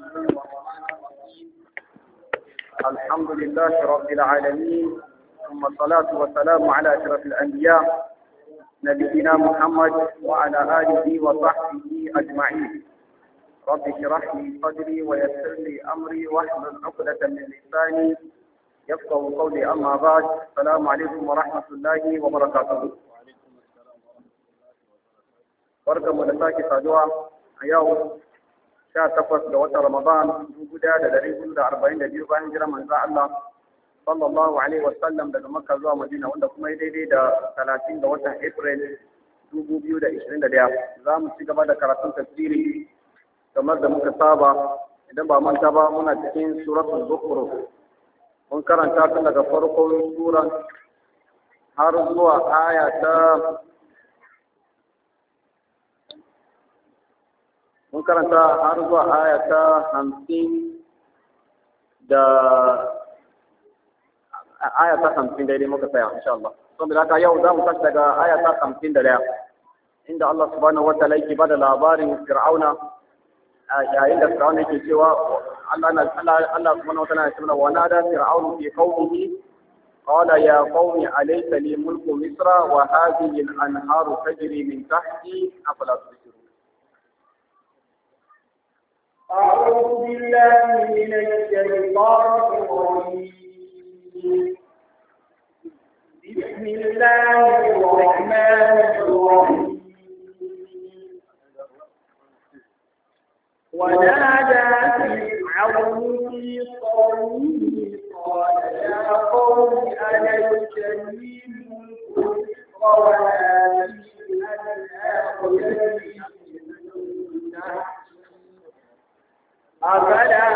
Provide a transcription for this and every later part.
الحمد لله رب العالمين، ثم الصلاة والسلام على أشرف الأنبياء نبينا محمد وعلى آله وصحبه أجمعين. رب اشرح لي صدري ويسر لي أمري واحلل عقدة من لساني يفقه قولي. أما بعد، السلام عليكم ورحمة الله وبركاته. barkanmu da sake saduwa a yau 18 ga watan Ramadan 1442 bayan jiran manzo Allah sallallahu alaihi wasallam daga Makka zuwa Madina, wanda kuma ya daidai da 30 ga watan April 2021. Za mu ci gaba da karatun tafsiri kamar da muka saba. Idan ba manta ba, muna cikin suratul Zukhruf. Mun karanta tun daga farkon suran har zuwa aya ta mun karanta har zuwa aya ta 50 da aya ta 50 daidai muka tsaya insha Allah. Saboda haka yau za mu tashi daga aya ta 51 inda Allah subhanahu wataala yake bada labarin Fir'auna, yayin da Fir'auna yake cewa Allah subhanahu wataala ya ce wa nada fir'aunu fi qawmihi qala ya qawmi alaysa li mulku misra wa hadhihi al-anharu tajri min tahti afala tubsirun. أعوذ بالله من الشيطان الرجيم. بسم الله الرحمن الرحيم. ونادى فرعون في قومه قال يا قوم أليس لي ملك مصر وهذه الأنهار تجري من تحتي أفلا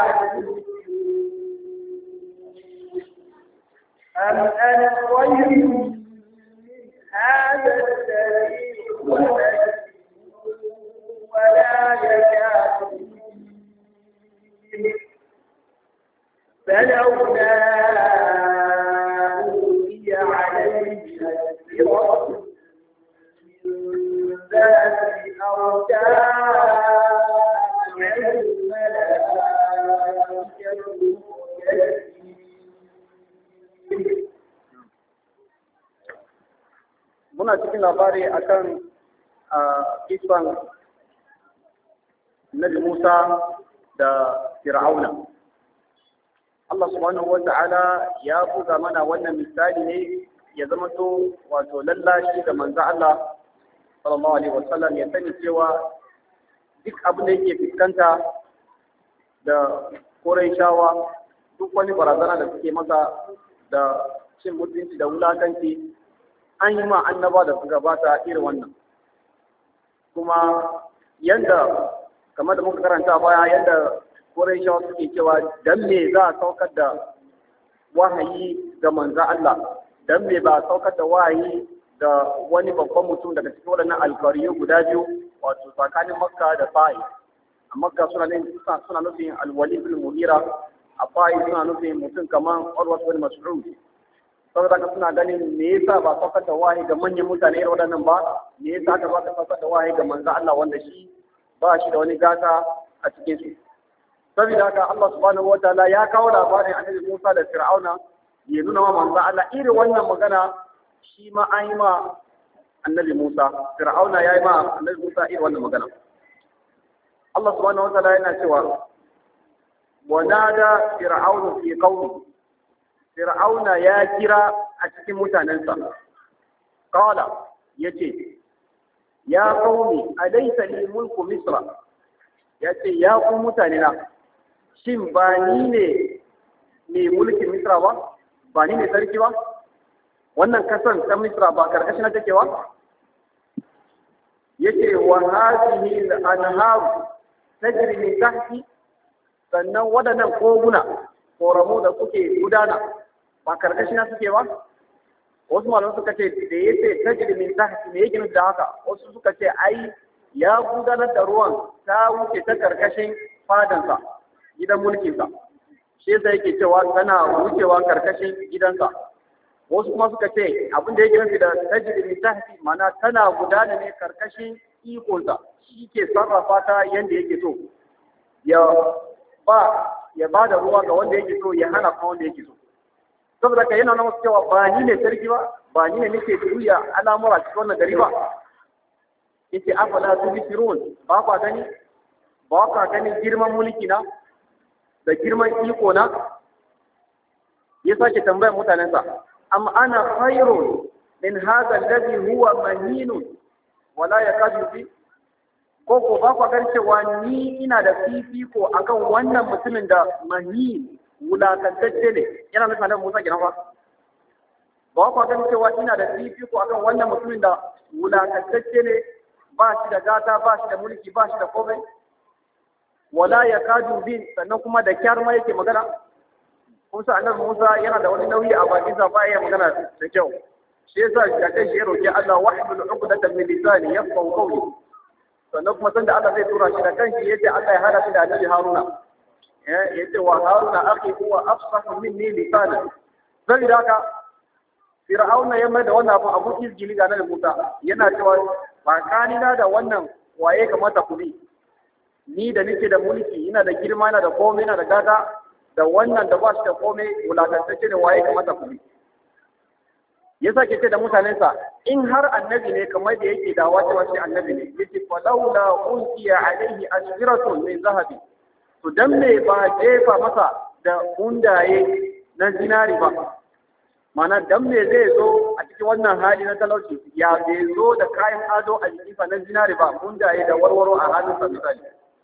أم أنا خير من هذا الذي ولا يكاد فلولا أوتي عليه أسرة من ذات أو muna cikin labari akan kisan Nabi Musa da Fir'auna. Allah subhanahu wata'ala ya buga mana wannan misali ne ya zama to wato lallashi ga manzo Allah sallallahu alaihi wasallam ya sani cewa duk abin da yake fuskanta da Qurayshawa, duk wani barazana da suke masa da cin mutunci da wulakanci, an yi ma annaba da su gabata irin wannan. Kuma yanda kamar da muka karanta baya, yanda Qurayshawa suke cewa dan me za a saukar da wahayi ga manzo Allah, dan me ba a saukar da wahayi ga wani babban mutum daga cikin waɗannan alkariyu guda biyu, wato tsakanin Makka da Ta'if. A Makka suna nufin Al-Walid bin Mughira, a Ta'if suna nufin mutum kamar Urwa bin Mas'ud. Saboda haka suna ganin me yasa ba saukar da wahayi ga manyan mutane irin waɗannan ba, me yasa aka ba ka saukar da wahayi ga manzo Allah wanda shi ba shi da wani gata a cikin su. Saboda haka Allah subhanahu wataala ya kawo labarin Annabi Musa da Fir'auna ya nuna wa manzo Allah irin wannan magana shi ma an yi ma Annabi Musa. Fir'auna ya yi ma Annabi Musa irin wannan magana. Allah subhanahu wataala yana cewa wa nada fir'aunu fi qaumi. Fir'auna ya kira a cikin mutanensa. Qala yace ya qaumi alaysa li mulku misra. Yace ya ku mutane na, shin ba ni ne mai mulkin Misra ba? Ba ni ne sarki ba? Wannan kasan ta Misra ba karkashin na take ba? Yace wa hadhihi al-anhar tajri min tahti, sannan wadannan koguna koramu da suke gudana ba karkashin na suke ba? Wasu malamai suka ce da yace tajri min tahti me yake nufi da haka? Wasu suka ce ai ya gudanar da ruwan ta wuce ta karkashin fadansa, gidan mulkinsa. Shi yasa yake cewa tana wucewa karkashin gidansa. Wasu kuma suka ce abin da yake nufi da tajri min tahti mana tana gudana ne karkashin ikonsa, shi ke sarrafa ta yanda yake so. Ya ya ba da ruwa ga wanda yake so, ya hana kuma wanda yake so. Saboda ka yana nuna cewa ba ni ne sarki ba ni ne nake juya al'amura cikin wannan gari ba. Yace afala tubsirun, ba ka gani girman mulki na da girman iko na. Ya sake tambayar mutanensa, am ana khairun min hadha alladhi huwa mahin wala yakadu fi, ko ba ku gan cewa ni ina da fifiko akan wannan mutumin da mahin wulakantacce ne, yana nufin da Musa kenan fa. Ba ku gan cewa ina da fifiko akan wannan mutumin da wulakantacce ne, ba shi da gata, ba shi da mulki, ba shi da komai, wala yakadu bi, sannan kuma da kyar ma yake magana. Kun sa annabi Musa yana da wani nauyi a bakin sa, ba ya magana da kyau. Shi yasa da kai shi ya roki Allah wahdul 'uqdatan min lisani yafqahu qawli. Sannan kuma sanda Allah zai tura shi da kanshi yace Allah ya hada shi da annabi Haruna. Yace wa Haruna akhi huwa afsahu minni lisana. Sai da haka Fir'auna ya mai da wannan abu izgili ga annabi Musa, yana cewa ba kanina da wannan waye kamata ku bi. Ni da nake da mulki, ina da girma, ina da komai, ina da gata, da wannan da ba shi da komai wulakantacce ne, waye kamata ku bi. Ya sake ce da mutanensa, in har annabi ne kamar da yake da cewa shi annabi ne, yace fa laula ulqiya alaihi ashratun min zahabi, to dan me ba jefa masa da kundaye na zinari ba. Mana dan me zai zo a cikin wannan hali na talauci, ya zai zo da kayan ado a jikinsa na zinari ba, kundaye da warwaro a hannunsa misali.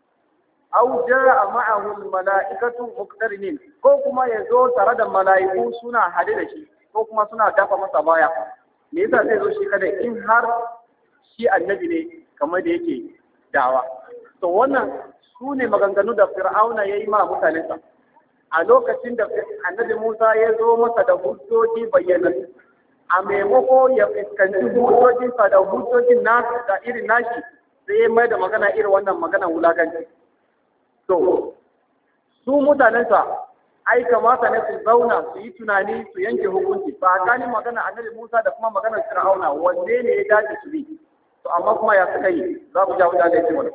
Aw jaa ma'ahu al-mala'ikatu muqtarinin, ko kuma ya zo tare da mala'iku suna hade da shi, ko kuma suna dafa masa baya. Me yasa zai zo shi kada in har shi annabi ne kamar da yake dawa? To wannan su ne maganganu da Fir'auna ya yi ma mutanensa a lokacin da annabi Musa ya zo masa da hujjoji bayyanannu. A maimako ya fuskanci hujjojinsa da hujjojin nasu da irin nashi, sai ya mai da magana irin wannan maganar wulakanci. To, su mutanensa ai kamata ne su zauna su yi tunani su yanke hukunci tsakanin magana annabi Musa da kuma maganar Fir'auna, wanne ne ya dace su bi. To amma kuma ya suka yi, za mu ja wuta da yake wani.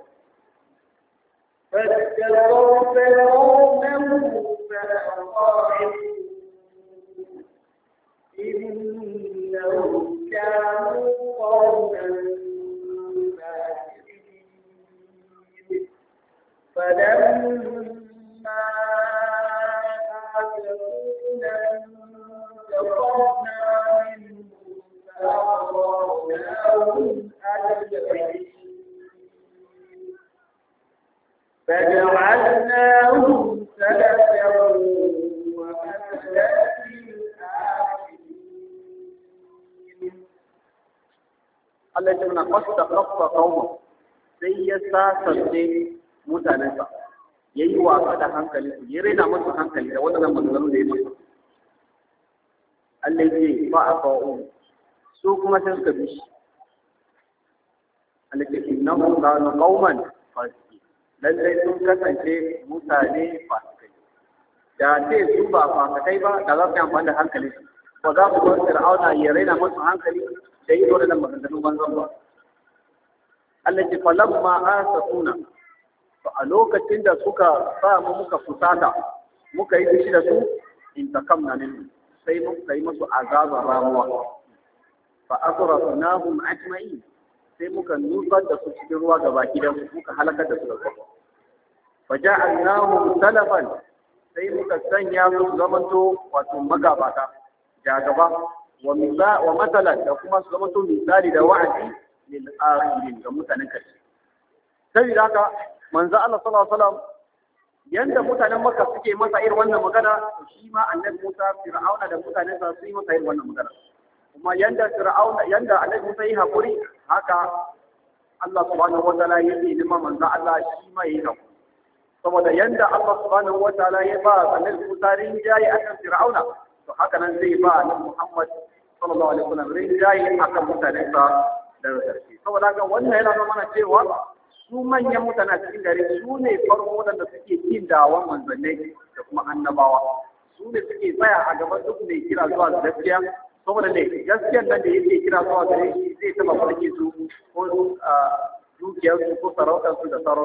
إنهم كانوا قوما فلما آتونا انتقمنا منهم فأغرقناهم أجمعين فجعلناهم سلفا ومثلا للآخرين. الذين قد تخطى قومه sai ya sasance mutanensa, ya yi wasa da hankali su, ya raina masu hankali da waɗannan maganganu da ya masu. Allah ya ce ba a fa'o, su kuma sai suka bi shi. Allah ya ce innahum kanu qauman fasiqin, lallai sun kasance mutane fasikai. Da ce su ba fasikai ba, da za su yi amfani da hankali su, ba za su bar Fir'auna ya raina masu hankali da yi waɗannan maganganu banzan ba. Allah ce falamma asafuna, to a lokacin da suka sa mu muka fusata muka yi fushi da su, in takamna min, sai muka yi musu azabar ramuwa. Fa asrafnahum ajma'in, sai muka nufar da su cikin ruwa gaba gidan, muka halakar da su da ruwa. Fa ja'alnahum salafan, sai muka sanya su zamanto wato magabata da gaba, wa matalan, da kuma su zamanto misali da wa'azi lil akhirin, ga mutanen karshe. Sai da haka manzo Allah sallallahu alaihi wasallam yanda mutanen Makka suke masa irin wannan magana, to shi ma annabi Musa Fir'auna da mutanen sa su yi masa irin wannan magana. Kuma yanda annabi Musa yi hakuri, haka Allah subhanahu wataala ya yi nima manzo Allah shi ma yi hakuri. Saboda yanda Allah subhanahu wataala ya ba annabi Musa rinjaye akan Fir'auna, to haka nan zai ba annabi Muhammad sallallahu alaihi wasallam rinjaye akan mutanen sa daga ƙarshe. Saboda haka wannan yana nuna mana cewa su manyan mutane cikin gari su ne farko waɗanda suke yin dawon manzannai da kuma annabawa. Su ne suke tsaya a gaban duk mai kira zuwa gaskiya, saboda ne gaskiyar nan da yake kira zuwa gare shi zai taɓa farke su ko dukiyarsu ko sarautarsu da sauransu.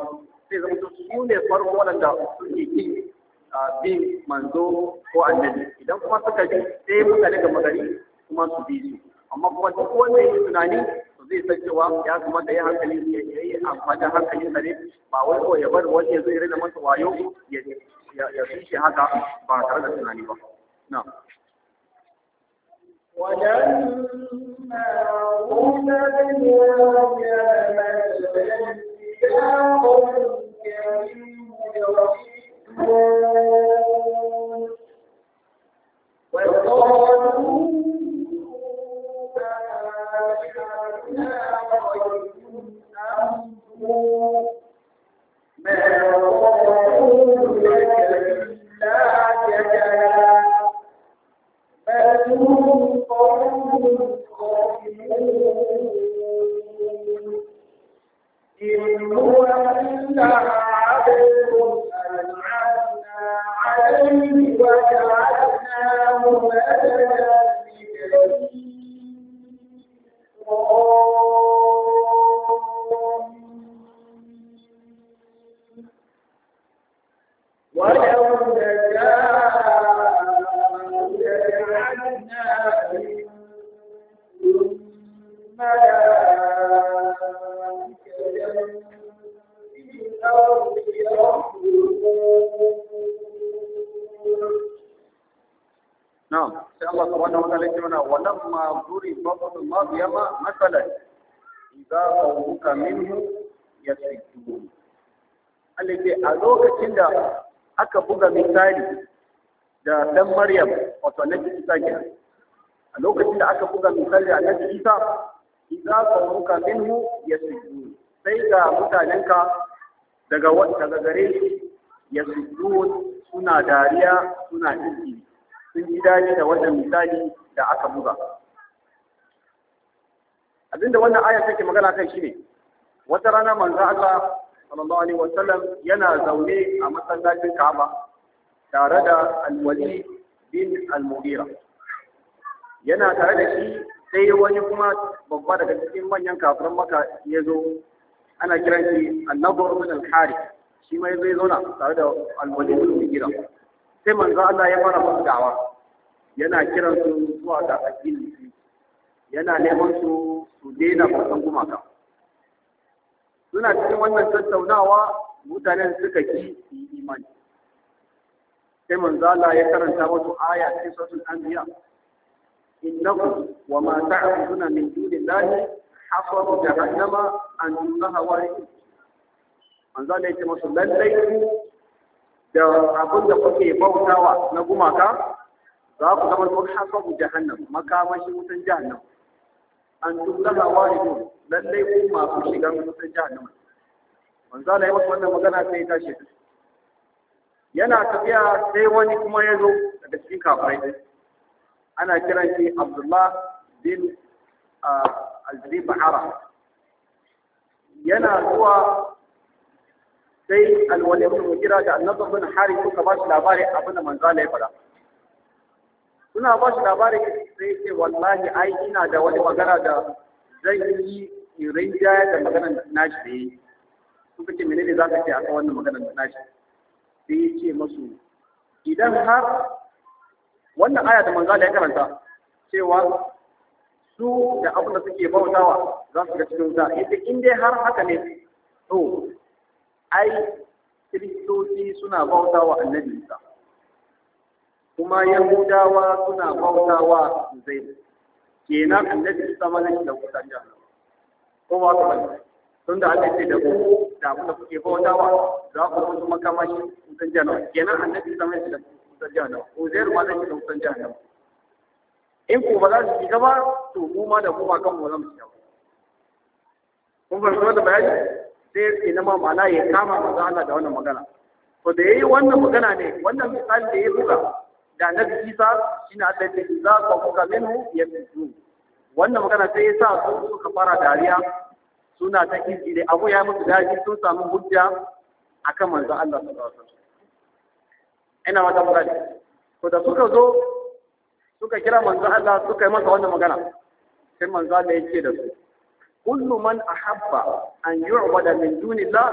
sai zama su ne farko waɗanda suke kin bin manzo ko annabi idan kuma suka bi sai mutane ga magari kuma su bi su amma kuma duk wanda yake tunani to zai san cewa ya kamata ya hankali ya yi amfani da hankalin sa ne ba wai ko ya bar wani ya zo ya rina masa wayo ya fi shi haka ba tare da tunani ba na ولما قلت باليوم مثلا يا قوم كريم وقالوا ما قالوا لك إلا جدلا بل هم قوم خاسرون إن هو إلا عبد أنعمنا عليه وجعلناه مثلا لبني ولو نشاء لجعلنا منكم ملائكة في الأرض يخلقون نعم sai Allah subhanahu wa ta'ala ya ce walamma duriba ibn maryama masalan idza qawmuka minhu yasjudun Allah ce a lokacin da aka buga misali da dan Maryam wato Annabi Isa kenan a lokacin da aka buga misali da Annabi Isa idza qawmuka minhu yasjudun sai ga mutanenka daga gare shi yasjudun suna dariya suna izini sun ji daɗi da wannan misali da aka buga. Abinda wannan aya take magana kai shine wata rana manzo Allah sallallahu alaihi wasallam yana zaune a masallacin Ka'aba tare da Al-Walid bin Al-Mughira. Yana tare da shi sai wani kuma babba daga cikin manyan kafiran Makka ya zo ana kiran shi An-Nadr bin Al-Harith shi ma ya zauna tare da Al-Walid bin Al-Mughira. Sai manzo Allah ya fara musu da'awa yana kiran su zuwa ga addini yana neman su daina bautan gumaka suna cikin wannan tattaunawa mutanen suka ki imani sai manzo Allah ya karanta wasu aya cikin suratul anbiya innakum wa ma ta'buduna min dunillahi hasabu jahannama antum laha waridun manzo Allah ya ce musu lallai da abin da kuke bautawa na gumaka za ku zama sun hasabu jahannam makamashi wutan jahannam an tullaha waridu lallai ku masu shiga wutan jahannam manzo Allah ya masa wannan magana sai ya tashi yana tafiya sai wani kuma ya zo daga cikin kafirai ana kiran shi Abdullah bin al-Zib'ara yana zuwa sai Al-Walid bin Mughira da An-Nadr bin Harith suka ba shi labari abin da manzo Allah ya faɗa suna ba shi labari sai ce wallahi ai ina da wani magana da zan yi rinjaya da maganar nashi da yi suka ce menene za ka ce a kan wannan maganar nashi sai ya ce masu idan har wannan aya da manzo Allah ya karanta cewa su da abin da suke bautawa za su ga cikin wuta yace in dai har haka ne to ai kiristoci suna bautawa annabi Isa kuma yahudawa suna bautawa Uzairu kenan annabi Isa ma zai da wutan jahannama ko ba ka bane tun da Allah ce da ku da abin da kuke bautawa za ku mutu makamashi wutan jahannama kenan annabi Isa ma zai da wutan jahannama Uzairu ma zai da wutan jahannama in ku ba za su shiga ba to mu ma da kuma kan mu za mu shiga kun fahimci wannan bayani sai ina ma ma'ana ya kama manzo Allah da wannan magana to da yayi wannan magana ne wannan misali da ya buga da Annabi Isa shine Allah ya ce za ka kuka minhu yasju wannan magana sai ya sa su suka fara dariya suna ta kinji dai abu ya musu daji sun samu hujja akan manzo Allah sallallahu alaihi wasallam ina wata magana to da suka zo suka kira manzo Allah suka yi masa wannan magana sai manzo Allah ya ce da su kullu man ahabba an yu'bada min dunillah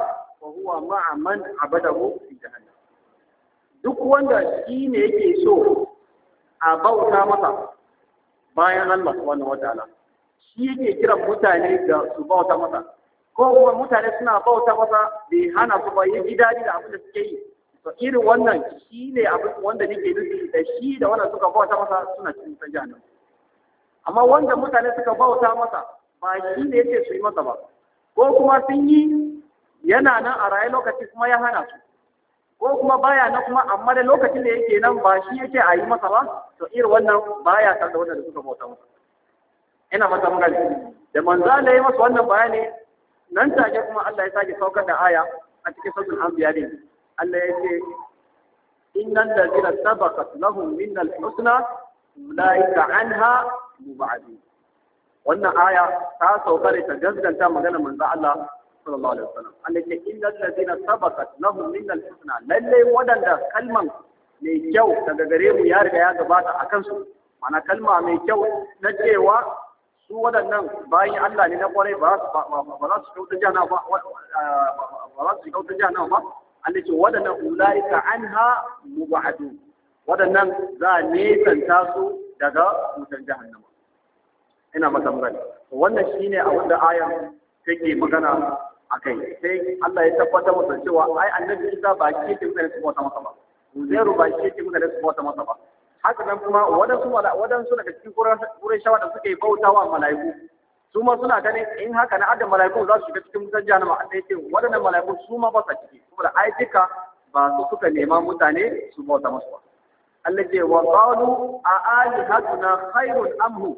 fa huwa ma'a man abadahu fi jahannam. Duk wanda shi ne yake so a bauta masa bayan Allah subhanahu wataala, shi yake kiran mutane da su bauta masa, ko kuma mutane suna bauta masa bai hana su ba, yi daɗi da abin da suke yi. To irin wannan shi ne abin wanda nake nufi da shi da wanda suka bauta masa suna cikin wutar jahannam. Amma wanda mutane suka bauta masa ba shi ne yake su yi masa ba, ko kuma sun yi yana nan a raye lokaci kuma ya hana su, ko kuma baya nan kuma amma da lokacin da yake nan ba shi yake a yi masa ba, to irin wannan baya tare da wanda suka bauta masa. Ina masa magana da manzo Allah ya masa wannan bayani, nan take kuma Allah ya sake saukar da aya a cikin suratul anbiya din. Allah ya ce innal ladina sabaqat lahum minnal husna ulaika anha mubadun. Wannan aya ta sauka da ta gaskanta magana manzo Allah sallallahu alaihi wasallam. Allah ya ce innal ladina sabaqat lahum minnal husna, lalle wadanda kalman mai kyau daga gare mu ya riga ya gabata akan su, mana kalma mai kyau na cewa su waɗannan bayan Allah ne na kwarai ba za su kautar jahannama ba, ba za su kautar jahannama ba. Allah ce waɗannan ulaika anha mubadu, waɗannan za a nesanta su daga wutar jahannama. Ina mata magana. Wannan shine abin da ayar take magana akai. Sai Allah ya tabbatar masa cewa ai annabi Isa ba shi yake mutane su bauta masa ba, Uzairu ba shi yake mutane su bauta masa ba. Haka nan kuma waɗansu daga cikin Qurayshawa da suke bautawa mala'iku, su ma suna ganin in haka na adam mala'iku za su shiga cikin wutar jahannama. Allah ya ce waɗannan mala'iku su ma ba sa ciki, saboda ai duka ba su suka nema mutane su bauta masu ba. Allah ce wa qalu a alihatuna khairun amhu,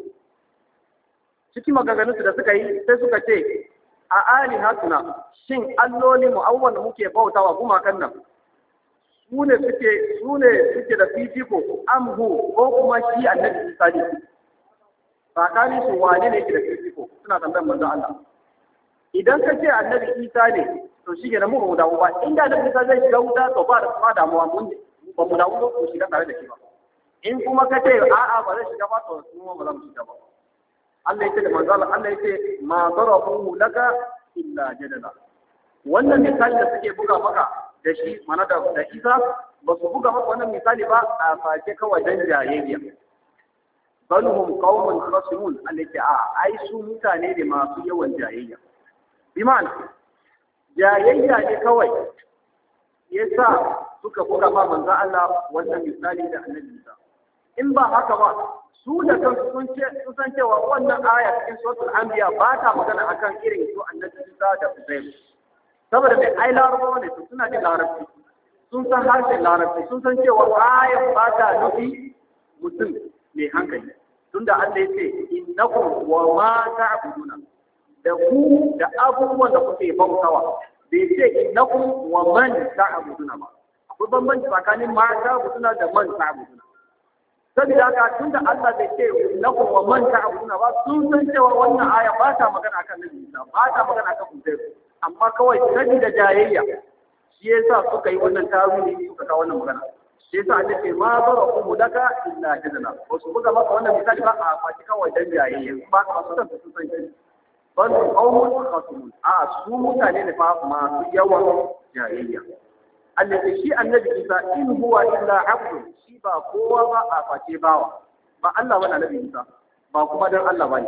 cikin maganganunsu da suka yi sai suka ce a alihatuna, shin alloli mu awwal muke bautawa gumakan nan su ne suke da fifiko amhu, ko kuma shi annabi Isa ne? Tsakanin su wane ne yake da fifiko? Suna tambayar manzo Allah. Idan ka ce annabi Isa ne, to shi ke da mu ba mu damu ba. Inda annabi Isa zai shiga wuta, to ba damuwa, mun ba mu damu ko shiga tare da shi ba. In kuma ka ce a'a ba zai shiga ba, to mu ba za mu shiga ba. Allah yake da manzo Allah, Allah yake ma darabu laka illa jadala. Wannan misali da suke buga maka da shi, mana da Isa, ba su buga maka wannan misali ba a face kawai dan jayayya. Bal hum qaumun khasimun, allati ai su mutane ne masu yawan jayayya. Bi ma'ana jayayya ne kawai yasa suka buga ma manzo Allah wannan misali da Annabi Isa. In ba haka ba, su da kansu sun san cewa wannan aya cikin suratul anbiya ba ta magana akan irin su Annabi Isa da Uzairu. Saboda mai ai larabawa ne, suna jin larabci, sun san harshen larabci, sun san cewa ayan ba ta nufi mutum mai hankali. Tunda Allah ya ce innakum wa ma ta'buduna, da ku da abubuwan da kuke bautawa, bai ce innakum wa man ta'buduna ba. Akwai bambanci tsakanin ma ta'buduna da man ta'buduna. Saboda haka tunda Allah bai ce innakum wa man ta'buduna ba, sun san cewa wannan aya ba ta magana akan Nabi Isa, ba ta magana akan Uzairu. Amma kawai sani da jayayya shi yasa suka yi wannan tawili, suka kawo wannan magana. Shi yasa Allah ce ma barakum laka illa jadala, ko su buga maka wannan misali ba a fashi kawai dan jayayya, ba ka su san su san shi. Bal qawmun khasimun, su mutane ne fa masu yawan jayayya. Allah ce shi Annabi Isa in huwa illa abdu, shi ba kowa ba a face bawa, ba Allah ba Annabi Isa, ba kuma dan Allah bane.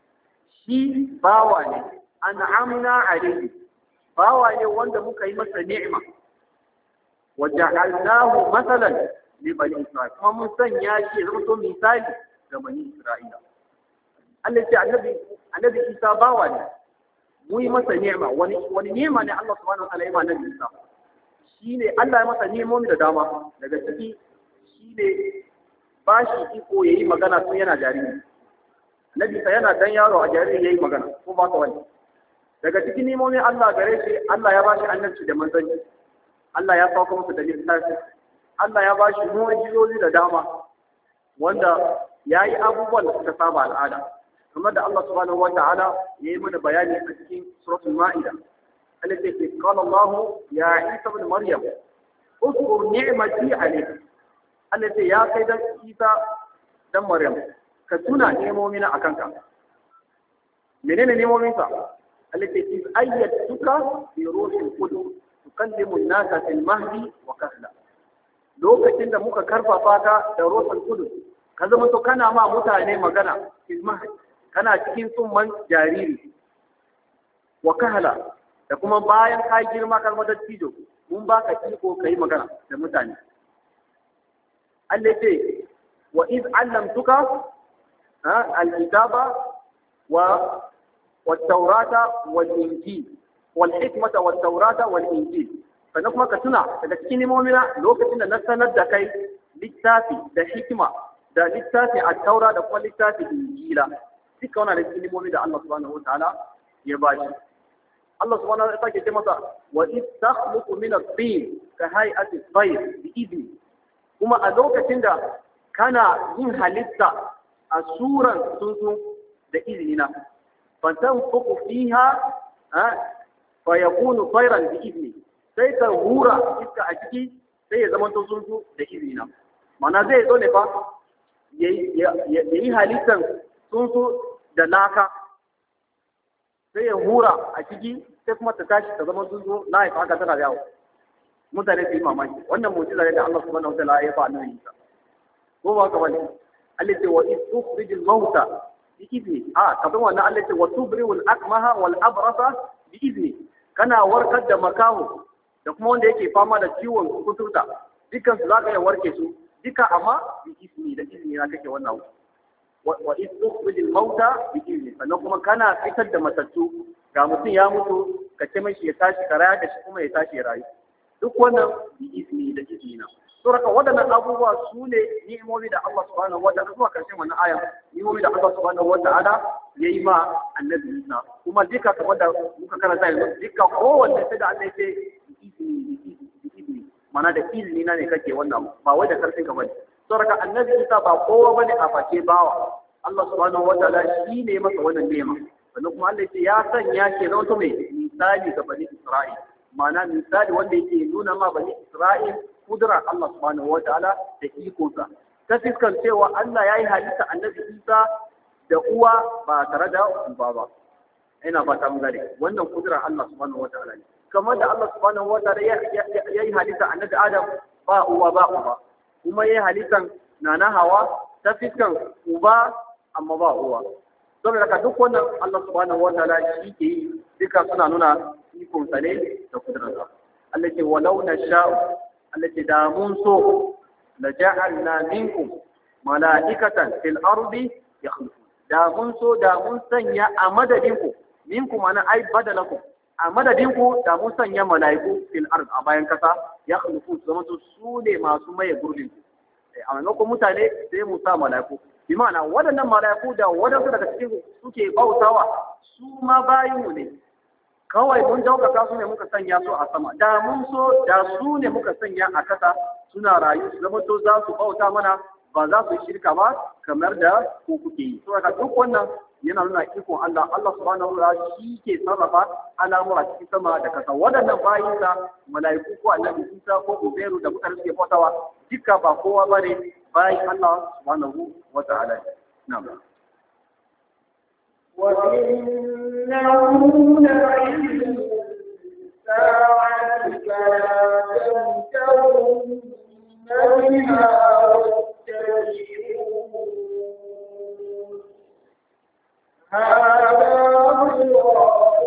Shi bawa ne, an'amna alayhi, bawa ne wanda muka yi masa ni'ima, wa ja'alnahu masalan li bani Isra'il, kuma mun sanya shi zama to misali ga bani Isra'ila. Allah ce annabi Isa bawa ne, mu yi masa ni'ima. Wani ni'ima ne Allah subhanahu wa ta'ala ya ma annabi Isa? Shine Allah ya masa ni'imomi da dama, daga ciki shine ba shi iko yayi magana tun yana jariri. Annabi Isa yana dan yaro a jariri yayi magana, ko ba ka wani? Daga cikin nimomin Allah gare shi, Allah ya bashi annabci da manzanci, Allah ya sauka masa da littafi, Allah ya bashi mu'jizozi da dama, wanda ya yi abubuwan da suka saba al'ada, kamar da Allah subhanahu wa ta'ala ya yi mana bayani a cikin suratul Ma'ida. Allah ya ce qala Allah ya Isa ibn Maryam uzkur ni'mati alayka. Allah ya ce ya kai dan Isa dan Maryam, ka tuna ni'imomina akan ka. Menene ni'imominsa? التي إذ أيدتك في روح القدس تكلم الناس في المهدي وكهلا lokacin da muka karfafa ka da ruhul qudus ka zama to kana ma mutane magana fil mahdi kana cikin tsumman jariri wa kahala da kuma bayan ka girma ka zama dattijo mun baka iko kai magana da mutane Allah ce wa iz allamtuka al-kitaba wa wat-taurata wal-injil wal-hikmata wat-taurata wal-injil sannan kuma ka tuna daga cikin nimomina lokacin da na sanar da kai littafi da hikima da littafi at-taura da kuma littafi injila duka wannan da cikin nimomi da Allah subhanahu wataala ya bashi Allah subhanahu wataala ke ce masa wa iz takhluqu min at-tin ka hay'ati at-tayr bi idni kuma a lokacin da kana yin halitta a suran tsuntsu da izinina fatanfuku fiha fa yakunu tayran bi idni sai ka hura iska a ciki sai ya zama tsuntsu da izinina mana zai zo ne fa yayi halittan tsuntsu da laka sai ya hura a ciki sai kuma ta tashi ta zama tsuntsu na haifa haka tana yawo mutane su yi mamaki wannan mu'jiza ne da Allah subhanahu wataala ya fa annabi Isa ko ba ka bane Allah ce wa iz tukhrijul mauta bi izni kafin wannan Allah ce wa tubri'ul akmaha wal abrasa bi izni kana warkar da makaho da kuma wanda yake fama da ciwon kuturta dukkan su zaka iya warke su duka amma bi izni da izni na kake wannan wa iz tukhrijul mauta bi izni sannan kuma kana fitar da matattu ga mutum ya mutu ka ce mai ya tashi ka raya da shi kuma ya tashi ya rayu duk wannan bi izni da izni na to raka wadannan abubuwa su ne ni'imomi da Allah subhanahu wa ta'ala zuwa karshen wannan aya ni'imomi da Allah subhanahu wa ta'ala yayi ma annabi Isa kuma duka kamar da muka karanta yanzu duka kowanne sai da Allah ya ce izni mana da izini na ne kake wannan ba wai da karfin ka bane to raka annabi Isa ba kowa bane a face bawa Allah subhanahu wa ta'ala shi ne masa wannan ni'ima sannan kuma Allah ya sanya ke zama to mai misali ga bani Isra'il ma'ana misali wanda yake nuna ma bani Isra'il kudura Allah subhanahu wataala da ikonsa ta fiskan cewa Allah ya yi halitta annabi Isa da uwa ba tare da uba ba ina fata mun gane wannan kudura Allah subhanahu wataala ne kamar da Allah subhanahu wataala ya yi halitta annabi Adam ba uwa ba uba kuma ya yi halittan nana Hawa ta fiskan uba amma ba uwa saboda haka duk wannan Allah subhanahu wataala shi ke yi duka suna nuna ikonsa ne da kudurarsa Allah ce walau na sha'u Allah ce da mun so la ja'alna minkum mala'ikatan fil ardi yakhluqun da mun so da mun sanya a madadinku minkum ana ai badalakum a madadinku da mun sanya mala'iku fil ard a bayan kasa yakhluqun zama su ne masu maye gurbin a maimakon mutane sai mu sa mala'iku bi ma'ana waɗannan mala'iku da waɗansu daga cikin suke bautawa su ma bayinmu ne kawai mun daukaka su ne muka sanya su a sama da mun so da su ne muka sanya a kasa suna rayu su zama to za su bauta mana ba za su yi shirka ba kamar da ku kuke yi to daga duk wannan yana nuna ikon Allah Allah subhanahu wa ta'ala shi ke sarrafa al'amura cikin sama da kasa waɗannan bayinsa mala'iku ko annabi Isa ko Ubairu da mutane suke bautawa dukka ba kowa bane bayin Allah subhanahu wa ta'ala na'am وإنه لعلم الساعة فلا تمترن بها واتبعون هذا صراط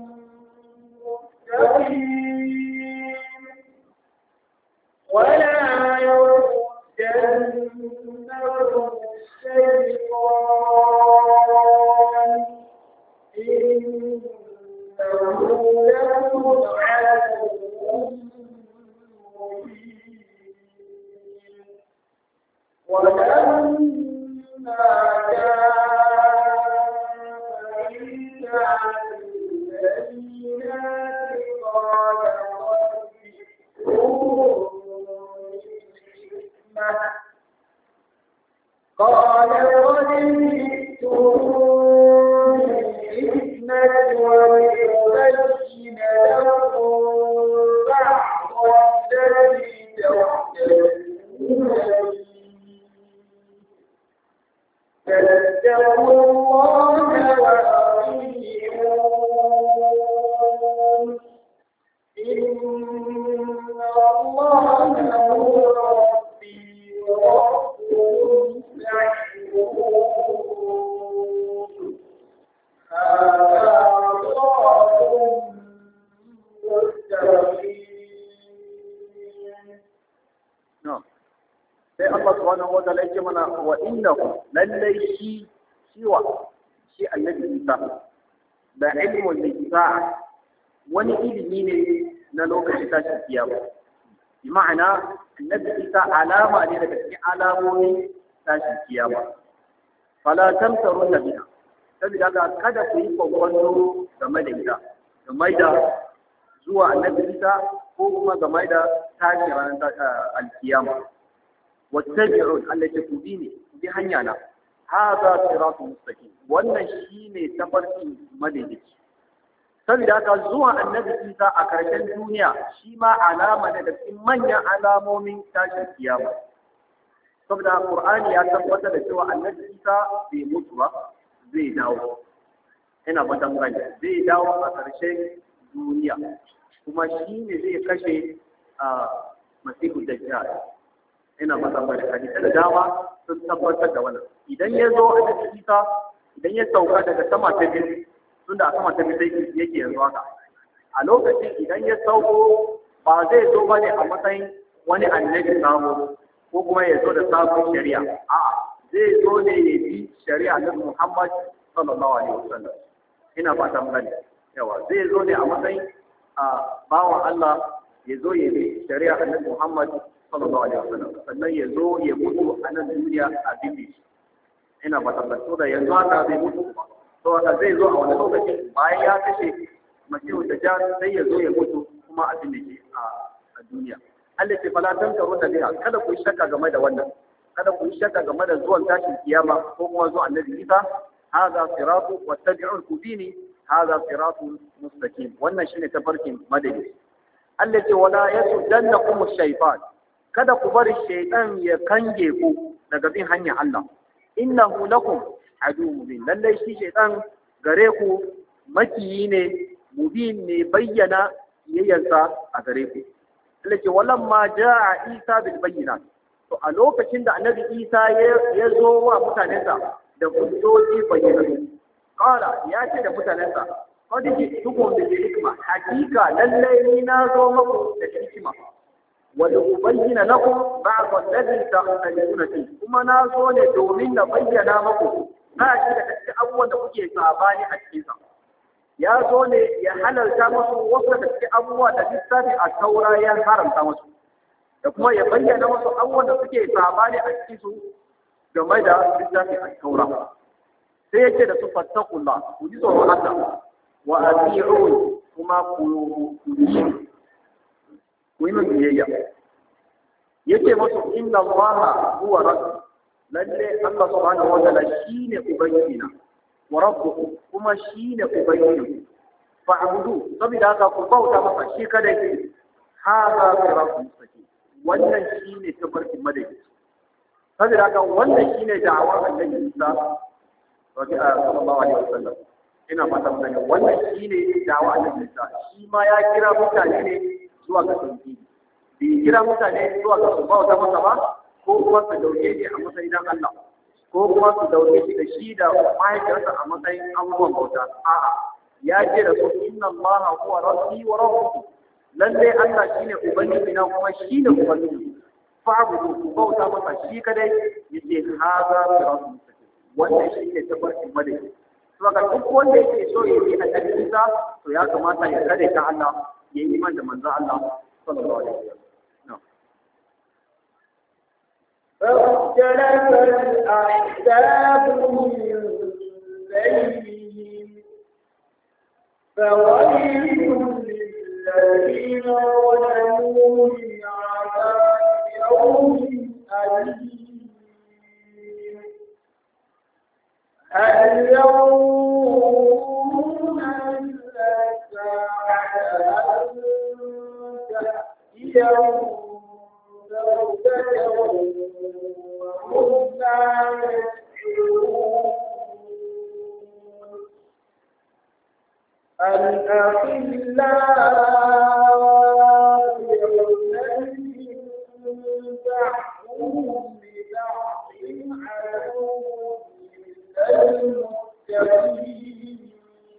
مستقيم ولا يردنهم الشيطان إنه لكم عدو مبين ولما جاء عيسى بالبينات قال قد جئتم بالحكمة ولأبين لكم بعض الذي تختلفون فاتقوا الله وأطيعون الله هو ربي وربكم فاعبدوه هذا صراط مستقيم. نعم. sai Allah subhanahu wa ta'ala yake mana wa innahu lallai shi annabi Isa da ilmun lisa'a wani ilimi ne na lokacin tashin kiyama. Bi ma'ana annabi Isa alama ne daga cikin alamomin tashin kiyama. Fala tamtarun biha. Saboda haka kada ku yi kwakwanto game da ita, game da zuwa annabi Isa ko kuma game da tashin ranar alkiyama. wattabi'un allati kubini bi hanyana hadha siratul mustaqim wannan shine tafarkin madaidaici saboda haka zuwa annabi Isa a karshen duniya shi ma alama ne da cikin manyan alamomin tashin kiyama saboda Qur'ani ya tabbatar da cewa annabi Isa bai mutu ba zai dawo ina fatan gani zai dawo a karshen duniya kuma shi ne zai kashe masihu dajjal ina masa mai hadisi da dama sun tabbatar da wannan idan ya zo a cikin Isa idan ya sauka daga sama ta biyu tunda a sama ta biyu sai yake yanzu haka a lokacin idan ya sauko ba zai zo bane a matsayin wani annabi sabo ko kuma ya zo da sabon shari'a a'a zai zo ne ya bi shari'a na Muhammad sallallahu alaihi wasallam ina fata mun gane yawa zai zo ne a matsayin bawan Allah ya zo ya bi shari'a na Muhammad sallallahu alaihi wasallam sannan ya zo ya mutu a nan duniya a bibi ina ba tabbato da yanzu haka zai mutu ba to haka zai zo a wani lokaci bayan ya kashe masihu dajjal sai ya zo ya mutu kuma a bibi a duniya Allah ce fala tantaru da biha kada ku shakka game da wannan kada ku shakka game da zuwan tashin kiyama ko kuma zuwan annabi Isa hadha siratu wattabi'ul kubini hadha siratul mustaqim wannan shine tafarkin madadi Allah ce wala yasuddannakum ash-shaytan kada ku bari shaytan ya kange ku daga bin hanyar Allah innahu lakum aduwwun mubin lalle shi shaytan gare ku makiyi ne mubin ne bayyana yayyansa a gare ku Allah ce walamma jaa Isa bil bayyinat to a lokacin da annabi Isa ya zo wa mutanensa da hujjoji bayyana qala ya ce da mutanensa qad ji'tukum bil hikma hakika lalle ni na zo muku da hikima ولأبين لكم بعض الذي تختلفون فيه kuma na zo ne domin na bayyana muku ba shi da kace abubuwan da kuke sabani a cikin sa ya zo ne ya halalta musu wasu da cikin abubuwa da lissafi a taura ya haramta musu da kuma ya bayyana musu abubuwan da suke sabani a cikin su game da lissafi a taura sai ya ce da su fattakullah ku ji tsoron Allah wa ati'un kuma ku yi min biyayya yace musu inna allaha huwa rabbi lalle Allah subhanahu wa ta'ala shine ubangijina wa rabbukum kuma shine ubangiji fa'budu saboda haka ku bauta masa shi kada yake hada siratul mustaqim wannan shine tabarkin madadi saboda haka wannan shine da'awar annabi Isa sallallahu alaihi wasallam ina fata mun gane wannan shine da'awar annabi Isa shi ma ya kira mutane ne zuwa ga tauhidi bai kira mutane zuwa ga su bauta masa ba ko kuma su dauke shi a matsayin dan Allah ko kuma su dauke shi da shi da mahaifiyarsa a matsayin abubuwan bauta a'a ya ce da su inna allaha huwa rabbi wa rabbukum lalle Allah shine ubangiji na kuma shine ubangiji fa'budu ku bauta masa shi kadai yace haza siratul mustaqim wannan shine tabarkin madadi to ga duk wanda yake so ya yi annabi Isa to ya kamata ya kade ta Allah ya yi iman da manzo Allah sallallahu alaihi wasallam فاختلف الأحزاب من بينهم فويل للذين ظلموا من عذاب يوم أليم هل ينظرون إلا الساعة أن تأتيهم بغتة وهم لا يشعرون الأخلاء يومئذ بعضهم لبعض عدو إلا المتقين.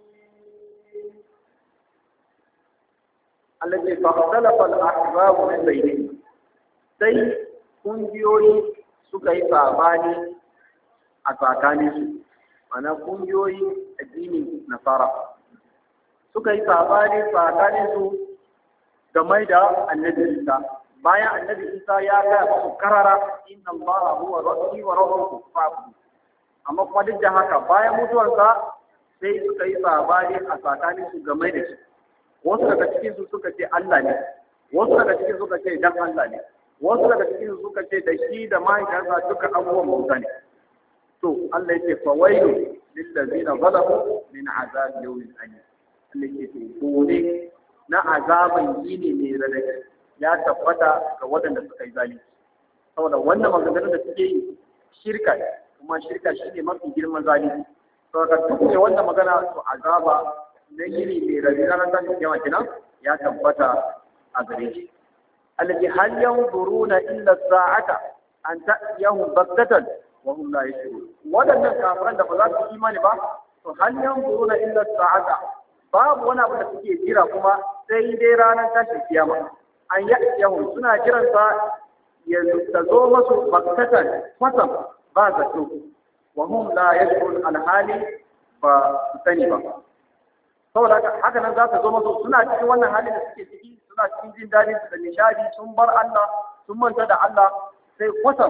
التي فاختلف الأحزاب من بينهم sai kungiyoyi suka yi sabani a tsakaninsu, ana kungiyoyi addinin nasara suka yi sabani tsakaninsu game da annabi Isa. Bayan annabi Isa ya ga su karara inna Allaha huwa rabbi wa rabbukum fa'budu, amma kuma duk da haka bayan mutuwarsa sai suka yi sabani a tsakaninsu game da shi. Wasu daga cikin su suka ce Allah ne, wasu daga cikin suka ce dan Allah ne, wasu daga cikin su suka ce da shi da mahaifiyarsa duka abubuwan bauta ne. To Allah yake fa wailu lil ladina zalamu min azab yawmin alim. Allah yake to gode na azaban yini mai radadi ya tabbata ga waɗanda suka yi zalunci. Saboda wannan maganganun da suke yi shirka ne, kuma shirka shine mafi girman zalunci. Saboda duk ne wannan magana to azaba na yini mai radadi ranar tashin kiyama kenan ya tabbata a gare shi. الذي هل ينظرون إلا الساعة أن تأتيهم بغتة وهم لا يشعرون. ولن الكافرين دخلوا في الإيمان هل ينظرون إلا الساعة باب وانا أبدا تكي جيرا كما سيديرانا تاشي القيامة أن يأتيهم سنة جيرا يتزومس بغتة فتم بازة وهم لا يشعرون الحالي فسنبا. saboda haka nan za ta zo masu suna cikin wannan halin da suke ciki, suna cikin jin daɗi da nishadi, sun bar Allah, sun manta da Allah, sai kwatam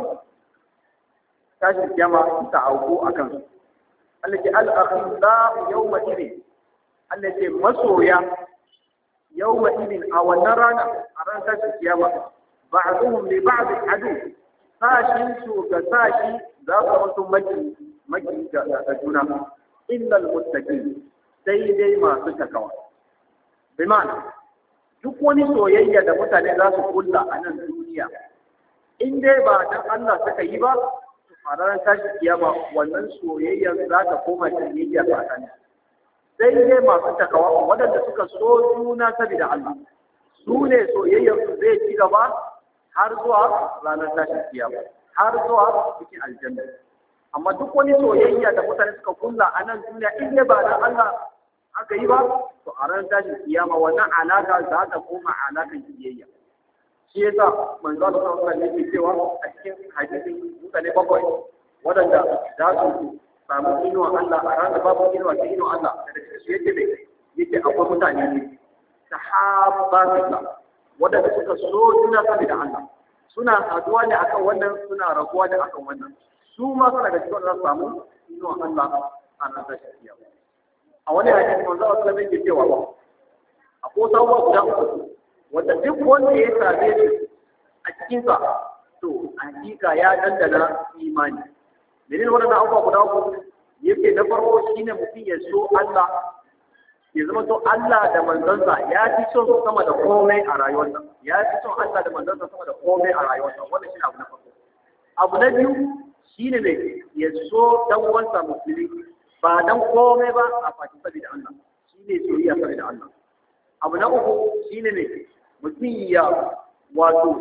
tashin kiyama ta auku a kansu. Allah ke al-akhillahu yawma idin, Allah ke masoya yawma idin a wannan rana, a ran tashin kiyama, ba'duhum li ba'd adu, sashin su ga sashi za su mutu maki ga juna, illa al-muttaqin, sai dai masu takawa. Bimana, duk wani soyayya da mutane za su kulla a nan duniya, in dai ba dan Allah suka yi ba, a ranar tashi kiyama wannan soyayyar za ta koma soyayya tsakanin. Sai dai masu takawa waɗanda suka so juna saboda Allah, su ne soyayyar su zai ci gaba har zuwa ranar tashi kiyama, har zuwa cikin aljanna. Amma duk wani soyayya da mutane suka kulla a nan duniya, in dai ba dan Allah aka yi ba, to a ran tashin kiyama wannan alaka za ta koma alakan kiyayya. Shi yasa manzo Allah sallallahu alaihi wasallam yake cewa a cikin hadisin mutane bakwai wadanda za su samu inuwa Allah a ran da babu inuwa sai inuwa Allah, da cikin su yake akwai mutane ne sahabba billah wadanda suka so juna saboda Allah, suna haduwa ne akan wannan, suna rabuwa da akan wannan, su ma suna da cikin za su samu inuwa Allah a ran tashin kiyama. A wani hadisi manzo Allah sallallahu alaihi wasallam yake cewa akwai sabuwa guda uku wanda duk wanda ya same shi a cikin sa to hakika ya dandana imani. Menene wannan abubuwa guda uku? Yake na farko shine mutum ya so Allah, ya zama to Allah da manzansa ya fi son su sama da komai a rayuwarsa, ya fi son Allah da manzansa sama da komai a rayuwarsa. Wannan shine abu na farko. Abu na biyu shine ne ya so dan uwansa musulmi ba dan komai ba a fatin saboda Allah, shi ne soyayya saboda Allah. Abu na uku shine ne mutum ya wato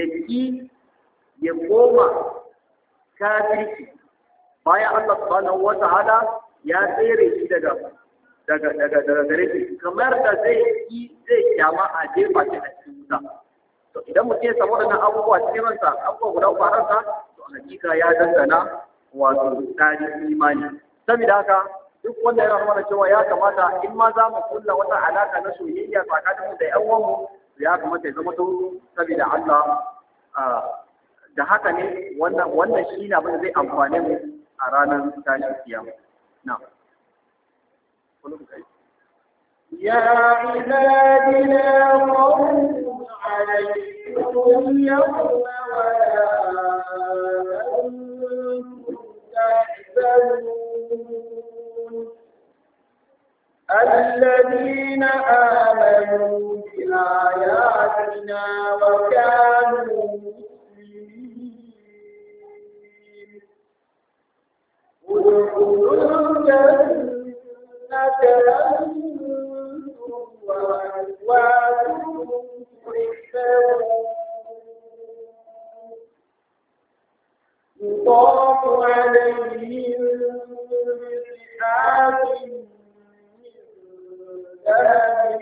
ya koma kafirci bayan Allah subhanahu wata'ala ya tsere shi daga gare shi, kamar da zai kyama a jefa shi a cikin wuta. To idan mutum ya samu waɗannan abubuwa cikin ransa, abubuwa guda uku a ransa, to hakika ya dangana wato tarihin imani. Saboda haka duk wanda yana mana cewa ya kamata in ma za mu kulla wata alaka na soyayya tsakanin mu da ƴan uwanmu, ya kamata ya zama to saboda Allah. Da haka ne wannan shi ne abin da zai amfane mu a ranar tashin kiyama. Na. يا عبادي لا خوف عليكم اليوم ولا أنتم تحزنون الذين آمنوا بآياتنا وكانوا مسلمين ادخلوا الجنة أنتم وأزواجكم تحبون يطاف عليهم بصحاف من ذهب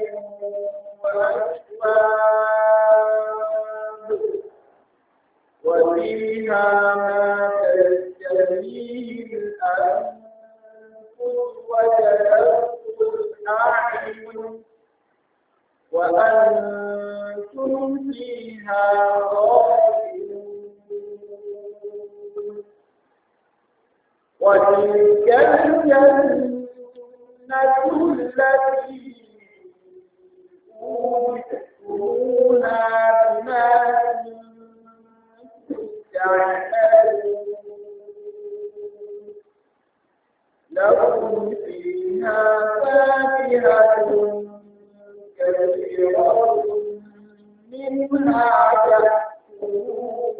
وأكواب وفيها ما تشتهيه الأنفس وتلذ الأعين وأنتم فيها خالدون وتلك الجنة التي أورثتموها بما كنتم تعملون لكم فيها فاكهة كثيرة منها تأكلون.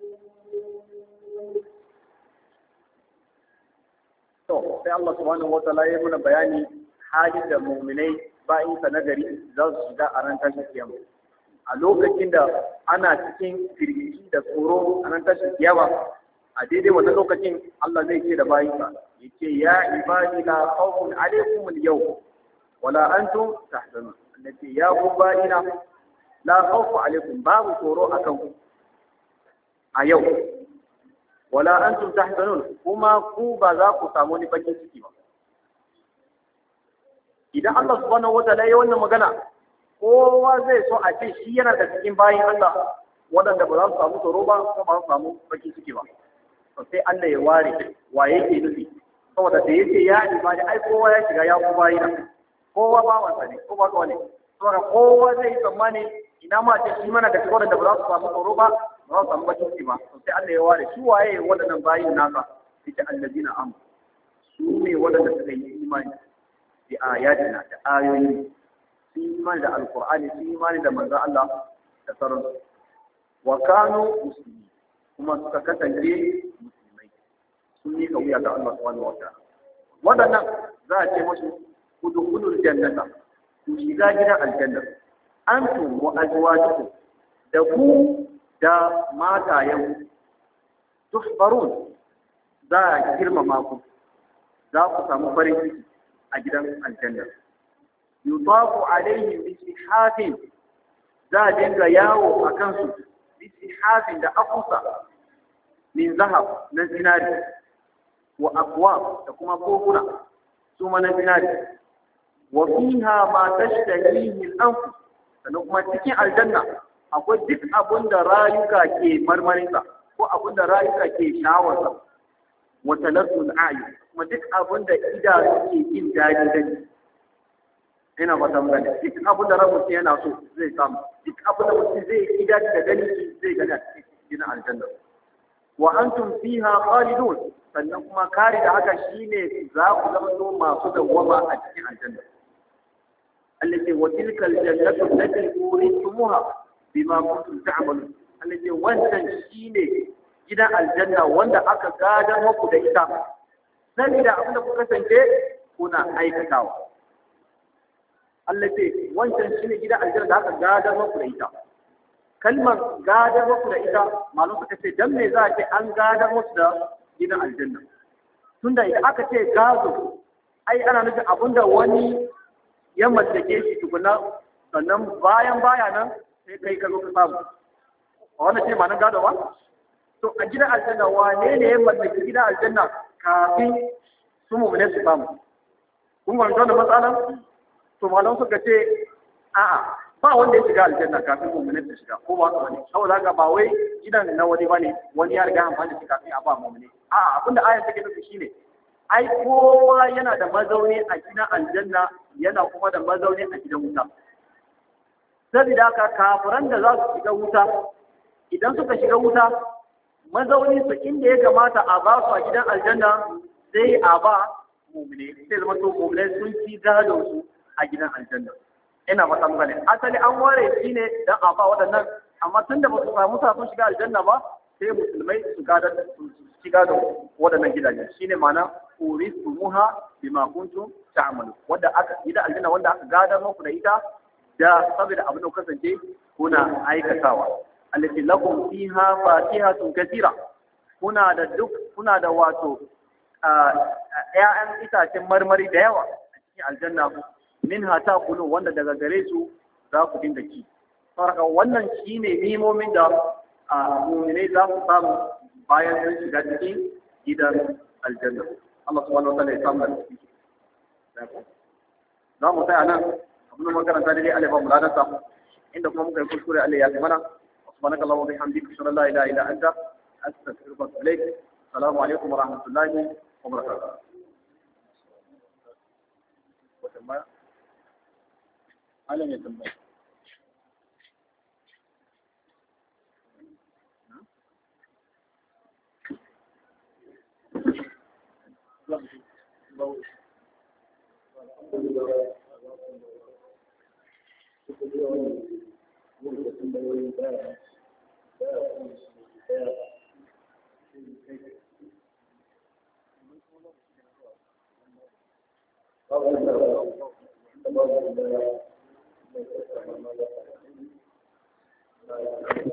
sai Allah subhanahu wa ta'ala ya muna bayani halin da mu'minai bayin sa nagari za su shiga a ran tashin kiyama. A lokacin da ana cikin firgici da tsoro a ran tashin kiyama, a daidai wannan lokacin Allah zai ce da bayin sa yace ya ibadi la khawfun alaykum al-yawm wala antum tahzanun. Nace ya ku bayina la khawfu alaykum, babu tsoro akan ku a yau, wala antum tahzanun, kuma ku ba za ku samu ni bakin ciki ba. Idan Allah subhanahu wataala ya wannan magana, kowa zai so a ce shi yana da cikin bayin Allah waɗanda ba za su samu tsoro ba ko ba su samu bakin ciki ba. To sai Allah ya ware wa yake nufi, saboda da yake ya ibadi ai kowa ya shiga ya ku bayina, kowa ba wasa ne ko ba ka wani, saboda kowa zai yi tsammani ina ma ce shi mana da cikin waɗanda ba za su samu tsoro ba ba su samu bakin ciki ba. Sai Allah ya ware shi waye waɗannan bayin nasa, ita allazina am, su ne waɗanda suka yi imani bi ayatina da ayoyi, su yi imani da alqur'ani, su yi imani da manzon Allah da sauransu, wa kanu muslimin, kuma suka kasance musulmai, sun yi kauya ga Allah subhanahu wa ta'ala. Waɗannan za a ce musu udkhulul jannata, ku shiga gidan aljanna, antum wa azwajukum, da ku da matayen tuhbarun, za a girmama ku, za ku samu farin ciki a gidan aljanna. Yutafu alaihim bi sihafin, za a dinga yawo a kansu bi sihafin da akusa min zahab na zinari, wa akwab da kuma kofuna su ma na zinari, wa fiha ma tashtahihi al-anfus, sannan kuma cikin aljanna akwai duk abin da rayuka ke marmarinsa ko abin da rayuka ke sha'awarsa, wa talassul a'yun, kuma duk abin da idanu ke jin daɗi gani. Ina ba tan gani duk abin da rabu yana so zai samu, duk abin da mutum zai yi daɗi da gani zai gani a cikin aljanna. Wa antum fiha khalidun, sannan kuma kare da haka shine za ku zama so masu dawwama a cikin aljanna. التي وتلك الجنة التي أورثتموها بما كنتم تعملون. التي وانتن شيني جدا الجنة وانت أكا قادر وكذا إتا سنة أبدا كسنك كنا أي كتاو. التي وانتن شيني جدا الجنة أكا قادر وكذا إتا. كلمة قادر وكذا إتا معلومة كسي دم ذاك أن قادر وكذا جدا الجنة. tunda idan aka ce gado ai ana nufin abinda wani ya mallake shi tukuna, sannan bayan baya nan sai kai ka zo ka samu. A wannan ce ma nan gado ba? To a gidan aljanna wane ne ya mallaki gidan aljanna kafin su mu'mine su samu? Kun ga wannan matsalan? To malam suka ce a'a, ba wanda ya shiga aljanna kafin mu'mine su shiga, ko ba wani. Saboda haka ba wai gidan na wani bane, wani ya riga amfani da shi kafin a ba mu'mine. A'a, abinda ayar take nufi shine ai kowa yana da mazauni a gidan aljanna, yana kuma da mazauni a gidan wuta. Saboda haka kafiran da za su shiga wuta, idan suka shiga wuta, mazauni su inda ya kamata a ba su a gidan aljanna sai a ba mu'mine, sai zama to mu'mine sun ci gado su a gidan aljanna. Ina fata muka ne asali an ware shi ne dan a ba waɗannan, amma tun da ba su samu sa sun shiga aljanna ba, sai musulmai su shiga da waɗannan gidaje. Shine ma'ana uristumuha bima kuntum ta'malu, wanda aka gida aljanna wanda aka gadar muku da ita da saboda abin da kasance kuna aikatawa. Allati lakum fiha fatihatun kathira, kuna da wato ƴaƴan itacen marmari da yawa a cikin aljanna minha ta'kulun wanda daga gare su za ku dinga ci saboda wannan shine nimomin da mu'minai za su samu bayan sun shiga cikin gidan aljanna Allah subhanahu wa ta'ala ya samu da ciki za mu tsaya nan abin da makaranta dai Allah ya ba mu ladansa inda kuma muka yi kuskure Allah ya mana subhanaka allahumma wa bihamdika ashhadu an la ilaha illa anta astaghfiruka wa atubu ilaik assalamu alaikum wa rahmatullahi wa barakatuh malam ya tambaya Thank you.